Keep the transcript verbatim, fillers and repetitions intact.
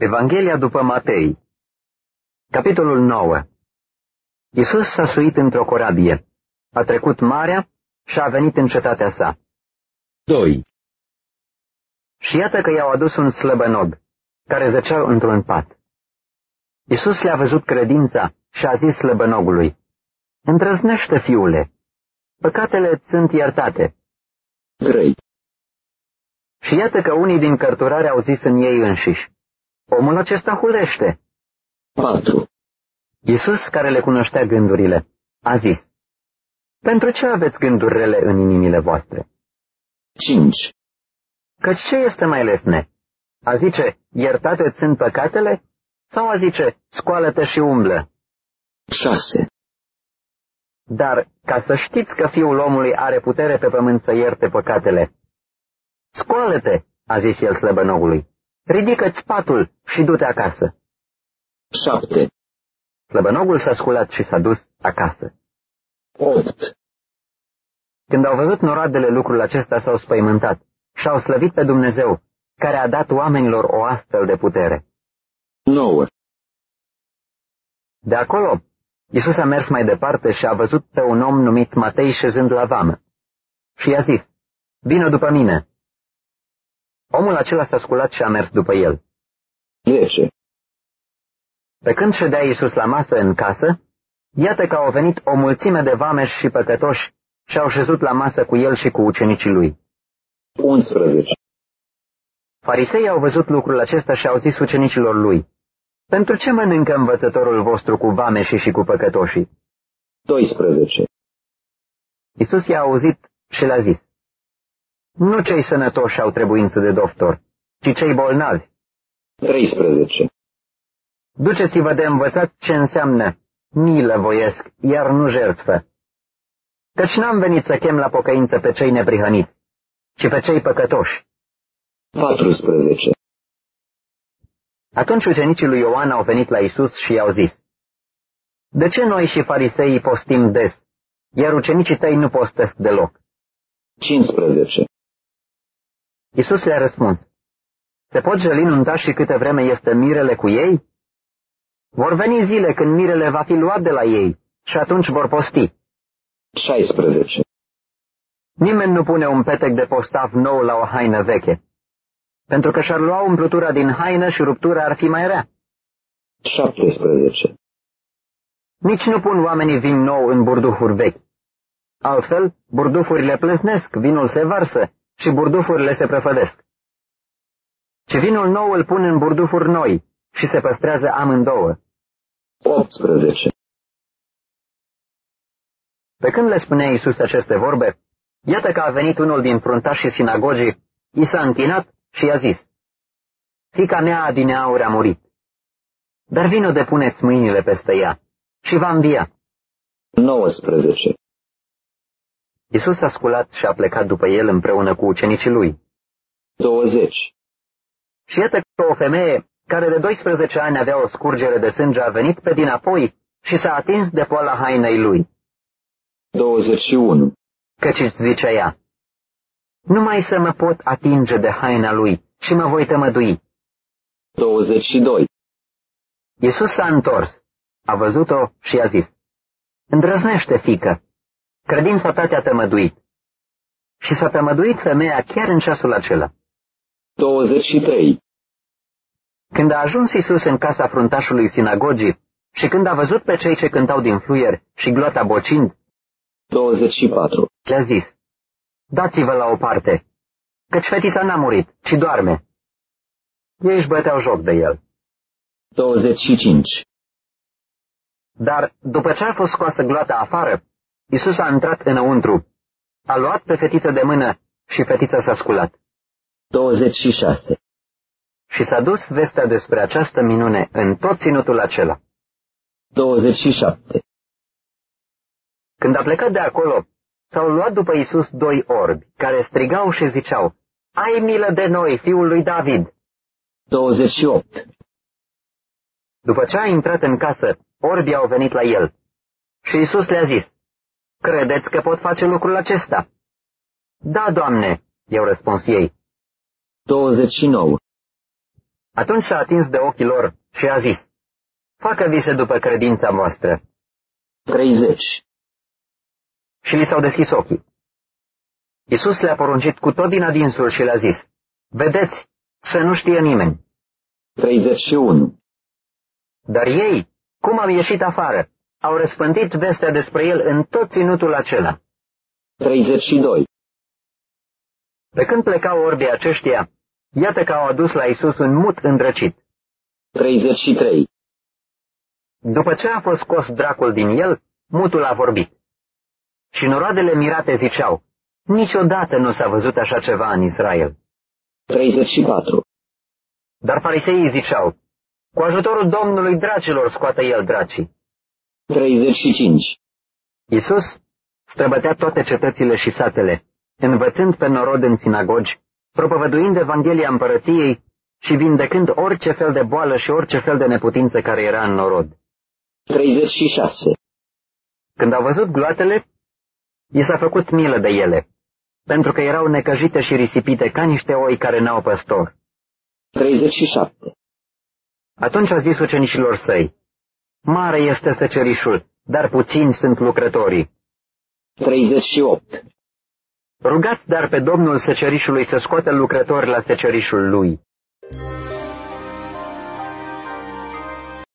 Evanghelia după Matei. Capitolul nouă. Iisus s-a suit într-o corabie, a trecut marea și a venit în cetatea sa. doi. Și iată că i-au adus un slăbănog, care zăcea într-un pat. Iisus le-a văzut credința și a zis slăbănogului: „Îndrăznește, fiule, păcatele sunt iertate.” trei. Și iată că unii din cărturari au zis în ei înșiși: „Omul acesta hulește.” patru. Iisus, care le cunoștea gândurile, a zis: „Pentru ce aveți gânduri rele în inimile voastre?” cinci. Căci ce este mai lesne? A zice: „Iertate sunt păcatele?” Sau a zice: „Scoală-te și umblă”? șase. Dar ca să știți că Fiul omului are putere pe pământ să ierte păcatele, „Scoală-te”, a zis el slăbănogului, „ridică-ți patul și du-te acasă.” șapte. Slăbănogul s-a sculat și s-a dus acasă. opt. Când au văzut noroadele lucrul acesta, s-au spăimântat și au slăvit pe Dumnezeu, care a dat oamenilor o astfel de putere. nouă. De acolo, Iisus a mers mai departe și a văzut pe un om numit Matei șezând la vamă. Și i-a zis: „Vino după mine.” Omul acela s-a sculat și a mers după el. zece. Pe când ședea Iisus la masă în casă, iată că au venit o mulțime de vameși și păcătoși și au șezut la masă cu el și cu ucenicii lui. unsprezece. Fariseii au văzut lucrul acesta și au zis ucenicilor lui: „Pentru ce mănâncă învățătorul vostru cu vameșii și cu păcătoșii?” doisprezece. Iisus i-a auzit și le-a zis: „Nu cei sănătoși au trebuință de doctor, ci cei bolnavi.” treisprezece. Duceți-vă de învățat ce înseamnă: milă voiesc, iar nu jertfă. Căci n-am venit să chem la pocăință pe cei neprihăniți, ci pe cei păcătoși. patrusprezece. Atunci ucenicii lui Ioan au venit la Iisus și i-au zis: „De ce noi și fariseii postim des, iar ucenicii tăi nu postesc deloc?” cincisprezece. Iisus le-a răspuns: „Se pot jăli nunta și câte vreme este mirele cu ei? Vor veni zile când mirele va fi luat de la ei și atunci vor posti.” șaisprezece. Nimeni nu pune un petec de postav nou la o haină veche, pentru că și-ar lua umplutura din haină și ruptura ar fi mai rea. șaptesprezece. Nici nu pun oamenii vin nou în burdufuri vechi. Altfel, burdufurile plesnesc, vinul se varsă și burdufurile se prăfădesc. Ci vinul nou îl pun în burdufuri noi și se păstrează amândouă. optsprezece. Pe când le spunea Iisus aceste vorbe, iată că a venit unul din fruntașii sinagogii, i s-a închinat și i-a zis: „Fiica mea adineauri a murit, dar vino depuneți mâinile peste ea și va învia.” nouăsprezece. Iisus s-a sculat și a plecat după el împreună cu ucenicii lui. douăzeci. Și iată că o femeie care de doisprezece ani avea o scurgere de sânge a venit pe dinapoi și s-a atins de poala hainei lui. douăzeci și unu. Căci îți zicea ea: „Numai să mă pot atinge de haina lui și mă voi tămădui.” douăzeci și doi. Iisus s-a întors, a văzut-o și i-a zis: „Îndrăznește, fiică, credința ta te-a tămăduit.” Și s-a tămăduit femeia chiar în ceasul acela. douăzeci și trei. Când a ajuns Iisus în casa fruntașului sinagogii și când a văzut pe cei ce cântau din fluier și gloata bocind, douăzeci și patru. le-a zis: „Dați-vă la o parte, căci fetița n-a murit, ci doarme.” Ei își băteau joc de el. douăzeci și cinci. Dar după ce a fost scoasă gloata afară, Iisus a intrat înăuntru, a luat pe fetiță de mână și fetița s-a sculat. douăzeci și șase. Și s-a dus vestea despre această minune în tot ținutul acela. douăzeci și șapte. Când a plecat de acolo, s-au luat după Iisus doi orbi, care strigau și ziceau: „Ai milă de noi, fiul lui David!” douăzeci și opt. După ce a intrat în casă, orbii au venit la el. Și Iisus le-a zis: „Credeți că pot face lucrul acesta?” „Da, Doamne,” i-au răspuns ei. douăzeci și nouă. Atunci s-a atins de ochii lor și a zis, facă-vi-se după credința voastră. treizeci. Și li s-au deschis ochii. Iisus le-a poruncit cu tot din adinsul și le-a zis, vedeți, să nu știe nimeni. treizeci și unu. Dar ei, cum au ieșit afară, au răspândit vestea despre el în tot ținutul acela. treizeci și doi. Pe când plecau orbii aceștia, iată că au adus la Iisus un mut îndrăcit. treizeci și trei. După ce a fost scos dracul din el, mutul a vorbit. Și noroadele mirate ziceau, niciodată nu s-a văzut așa ceva în Israel. treizeci și patru. Dar fariseii ziceau, cu ajutorul Domnului dracilor scoate el dracii. treizeci și cinci. Iisus străbătea toate cetățile și satele, învățând pe norod în sinagogi, propovăduind Evanghelia împărăției și vindecând orice fel de boală și orice fel de neputință care era în norod. treizeci și șase. Când au văzut gloatele, i s-a făcut milă de ele, pentru că erau necăjite și risipite ca niște oi care n-au păstor. treizeci și șapte. Atunci a zis ucenicilor săi, mare este secerișul, dar puțini sunt lucrătorii. treizeci și opt. Rugați dar pe Domnul secerișului să scoată lucrători la secerișul lui.